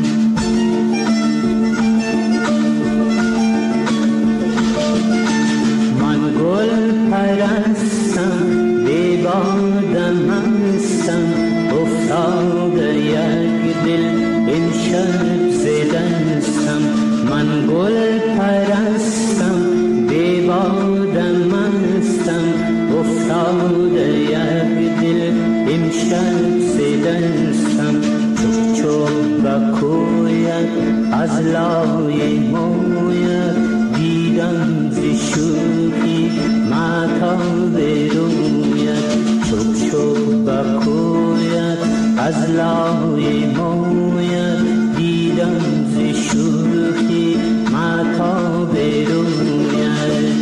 من گل پرستم، بیبادم هستم، افتاده یک دل امشب زدنستم. من گل پرستم، بیبادم هستم، افتاده یک دل امشب زدنستم. چوب چوب به کویت از لای مویت دیدم ز شوخی ماتاب رویت. چوب چوب به کویت از لای مویت دیدم ز شوخی ماتاب رویت.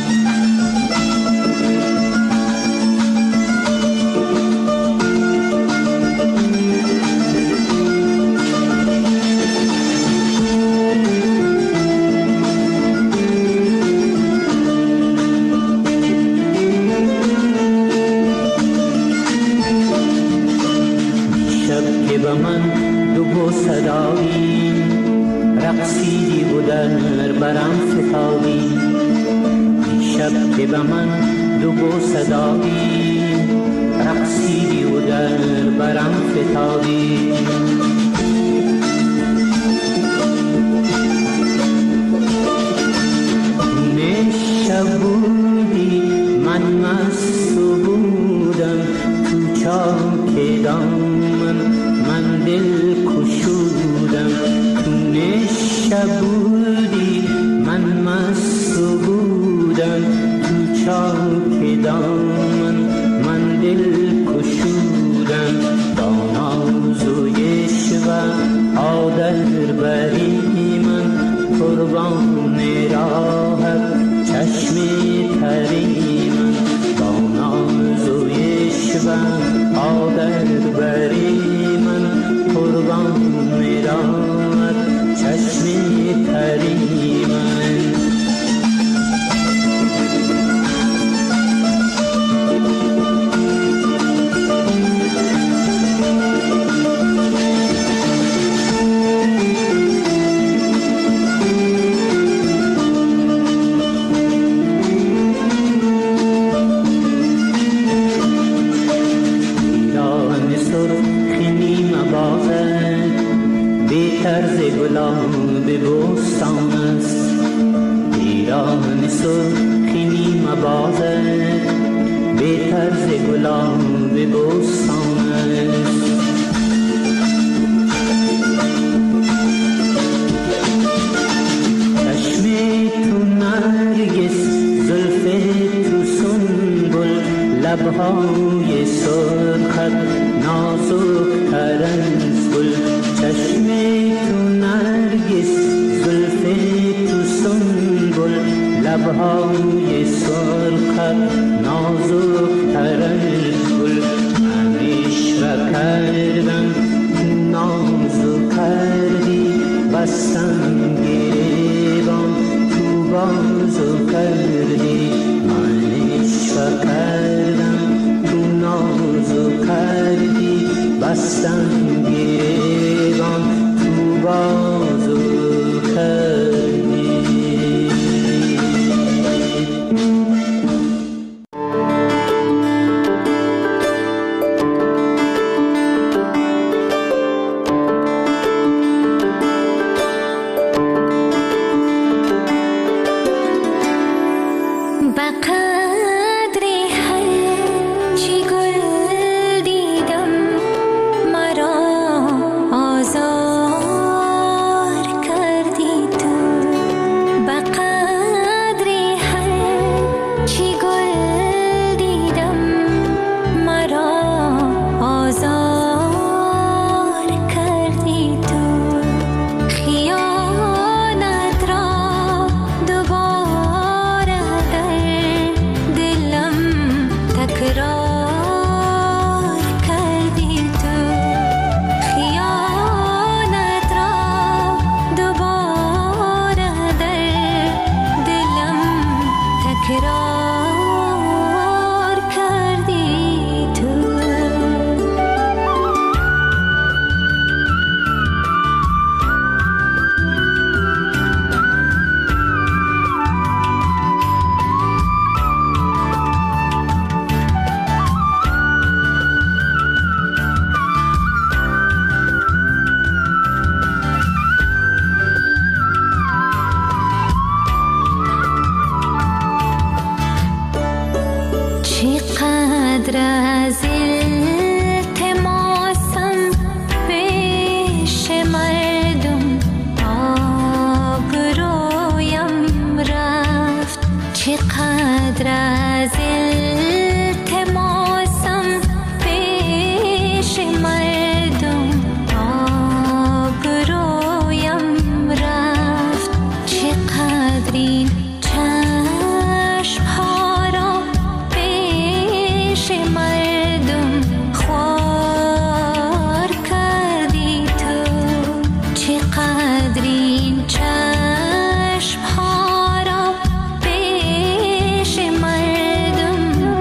صدایی رقصیدی و در برم فتادی. دیشب که به من دو گو صدایی رقصیدی و در برم فتادی. نشب بودی من مست بودم، تو چاک دامن من دل کشودم. تو نشب بودی من مست بودم، تو چاک دامن من دل کشودم. با ناز و عشق عادت بری من قربان راهت چشم تری من. با ناز و عشق عادت بری من قربان راهت چشم تری من. طرز گلاب بستان است، ایران سرخ که نیم بازد به طرز گلاب بستان است. چشم تو نرگس، زلف تو سنبل، لبهای سرخت نازک تر از گل. چشم تو نرگس، زلف تو سنبل، لبهای سرخت نازک تر از گل. من عشق کردم نازو کردی، بستم گریبان تو بازو کردی. من عشق کردم تو نازو کردی، بستم گریبان تو بازو کردی. چشم ها را پیش مردم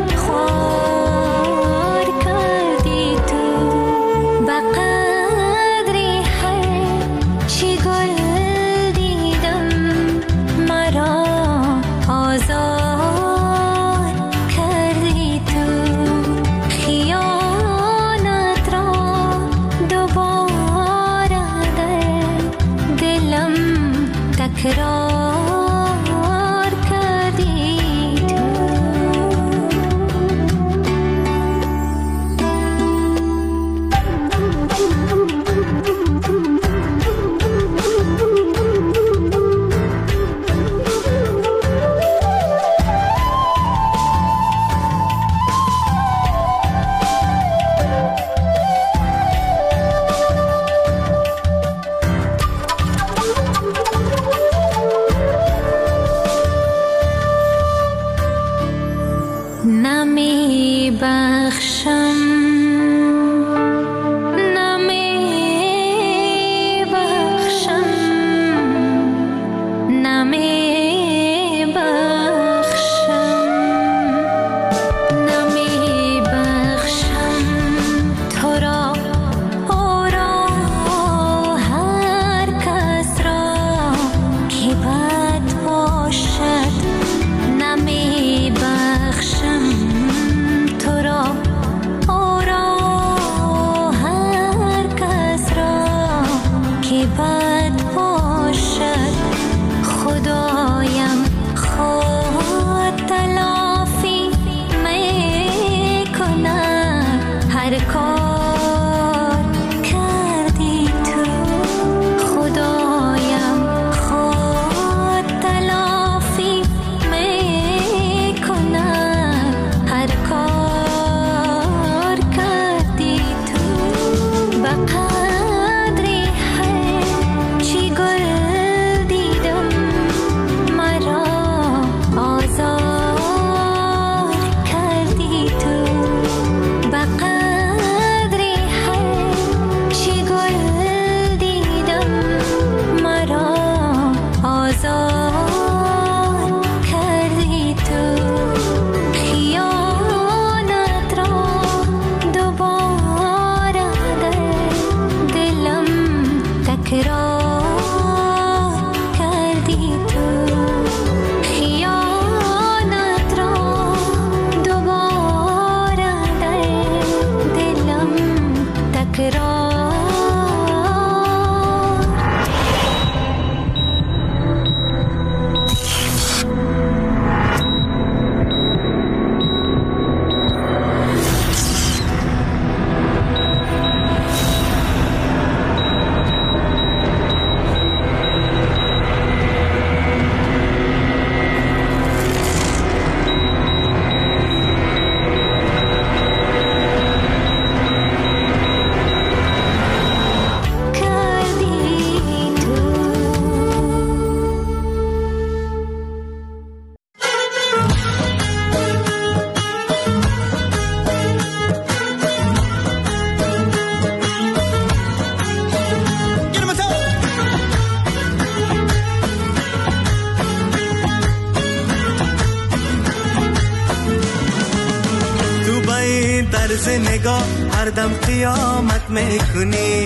طرز نگاه هر دم قیامت میکنی.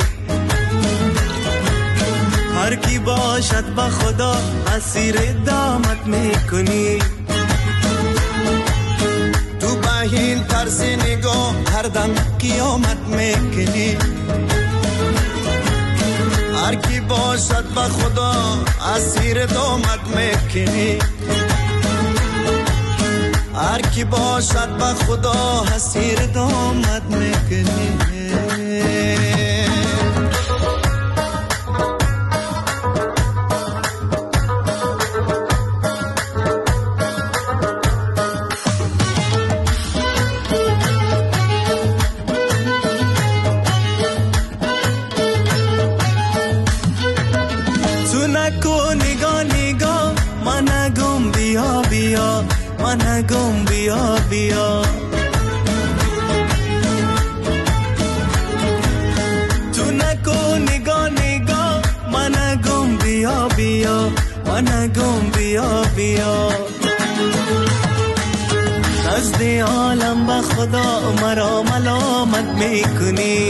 هر کی باشد با خدا اسیر دامت میکنی. تو با این طرز نگاه هر دم قیامت میکنی. هر کی باشد با خدا اسیر دامت میکنی. هر کی باشد با خدا اسیر دامت میکنی. منگم بیا بیا. تو نکن نگاه نگاه منگم بیا بیا. منگم بیا بیا. نزد عالم با خدا مرا ملامت میکنی.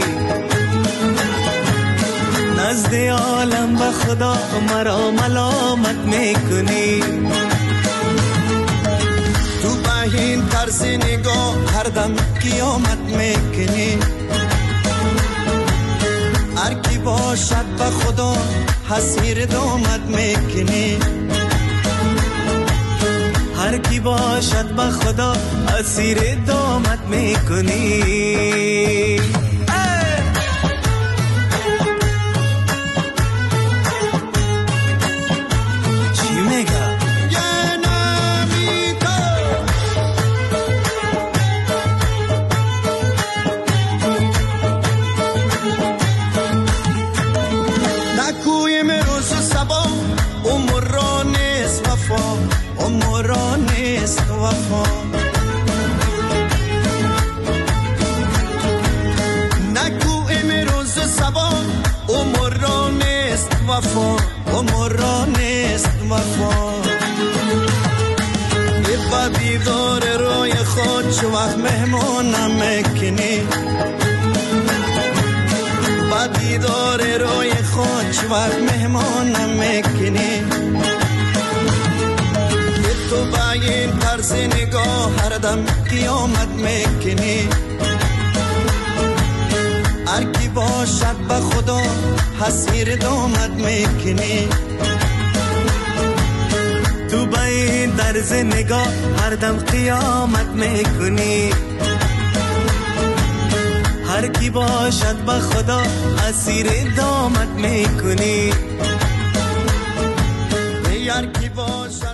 نزد عالم با خدا مرا ملامت میکنی. این طرز نگاه هر دم قیامت میکنی. هر کی باشد با خدا اسیر دامت میکنی. هر کی باشد با خدا اسیر دامت میکنی. چی میگه؟ عمرانست وفا. نگو امروز سبا عمرانست وفا. عمرانست وفا. با دیدار روی خود چه وقت مهمانم میکنی. با دیدار روی خود چه وقت مهمانم میکنی. تو با این طرز نگاه هر دم قیامت میکنی. هر کی باشد با خدا اسیر دامت میکنی. تو با این طرز نگاه هر دم قیامت میکنی. هر کی باشد با خدا اسیر دامت میکنی. هر کی باشد